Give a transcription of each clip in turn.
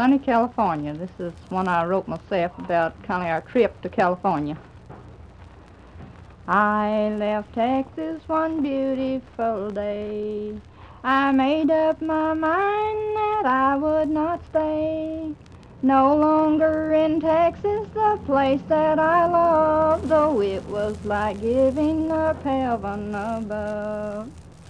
Sunny California. This is one I wrote myself about kind of our trip to California. I left Texas one beautiful day. I made up my mind that I would not stay. No longer in Texas, the place that I love, though it was like giving up heaven above.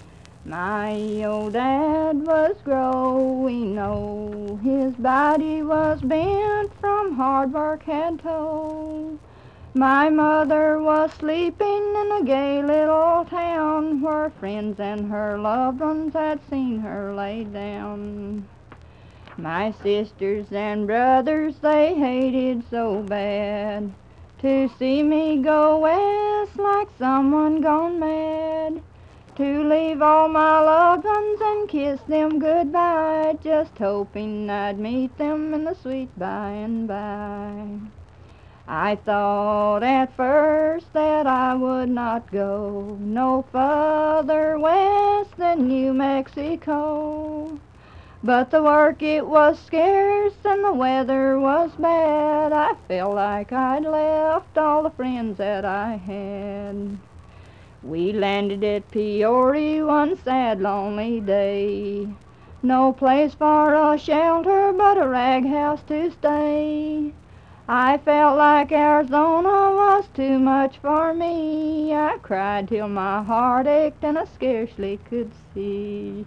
My old dad was growing old, his body was bent from hard work had told. My mother was sleeping in a gay little town where friends and her loved ones had seen her lay down. My sisters and brothers, they hated so bad to see me go west like someone gone mad. To leave all my loved ones and kiss them goodbye, just hoping I'd meet them in the sweet by and by. I thought at first that I would not go no further west than New Mexico. But the work it was scarce and the weather was bad. I felt like I'd left all the friends that I had. We landed at Peoria one sad, lonely day. No place for a shelter but a rag house to stay. I felt like Arizona was too much for me. I cried till my heart ached and I scarcely could see.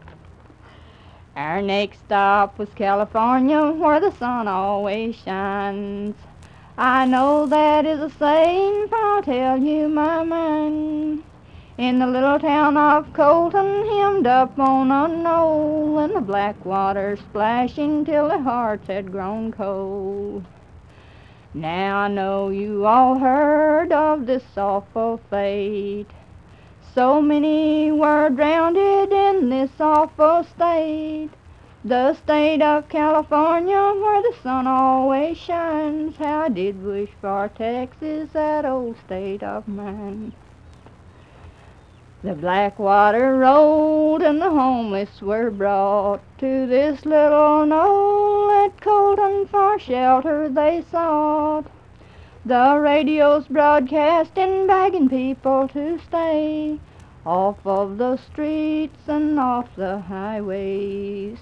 Our next stop was California, where the sun always shines. I know that is a saying, for I'll tell you my mind. In the little town of Colton, hemmed up on a knoll, and the black water splashing till their hearts had grown cold. Now I know you all heard of this awful fate. So many were drowned in this awful state. The state of California, where the sun always shines. How I did wish for Texas, that old state of mine. The black water rolled and the homeless were brought to this little knoll at Colton, for shelter they sought. The radio's broadcasting, begging people to stay off of the streets and off the highways.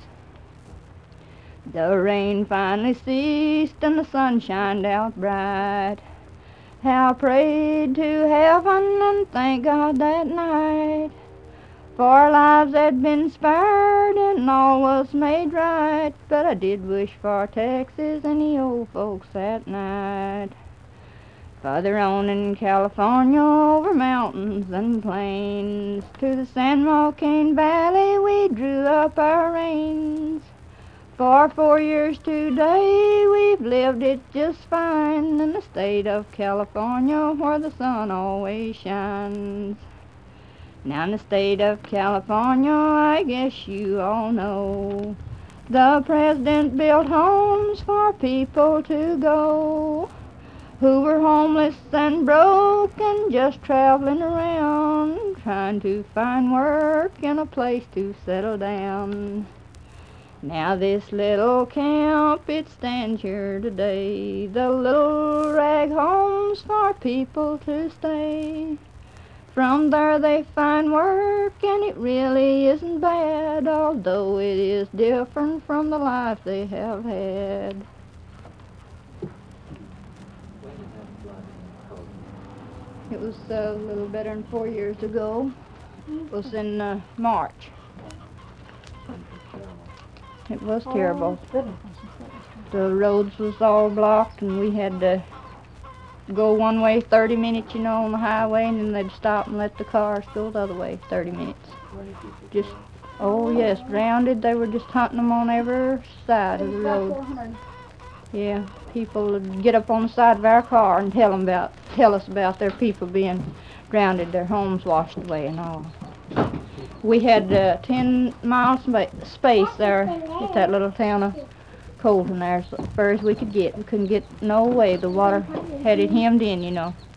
The rain finally ceased and the sun shined out bright. How I prayed to heaven and thanked God that night, for lives had been spared and all was made right. But I did wish for Texas and the old folks that night. Farther on in California, over mountains and plains, to the San Joaquin Valley we drew up our reins. For 4 years today we've lived it just fine in the state of California, where the sun always shines. Now in the state of California, I guess you all know, the president built homes for people to go who were homeless and broke and just traveling around, trying to find work and a place to settle down. Now this little camp, it stands here today, the little rag homes for people to stay. From there they find work, and it really isn't bad, although it is different from the life they have had. It was a little better than 4 years ago. It was in March. It was terrible. The roads was all blocked and we had to go one way 30 minutes, on the highway, and then they'd stop and let the cars go the other way 30 minutes. Just, oh yes, drowned. They were just hunting them on every side of the road. Yeah, people would get up on the side of our car and tell us about their people being drowned, their homes washed away and all. We had 10 miles space there at that little town of Colton there, as far as we could get. We couldn't get no way. The water had it hemmed in,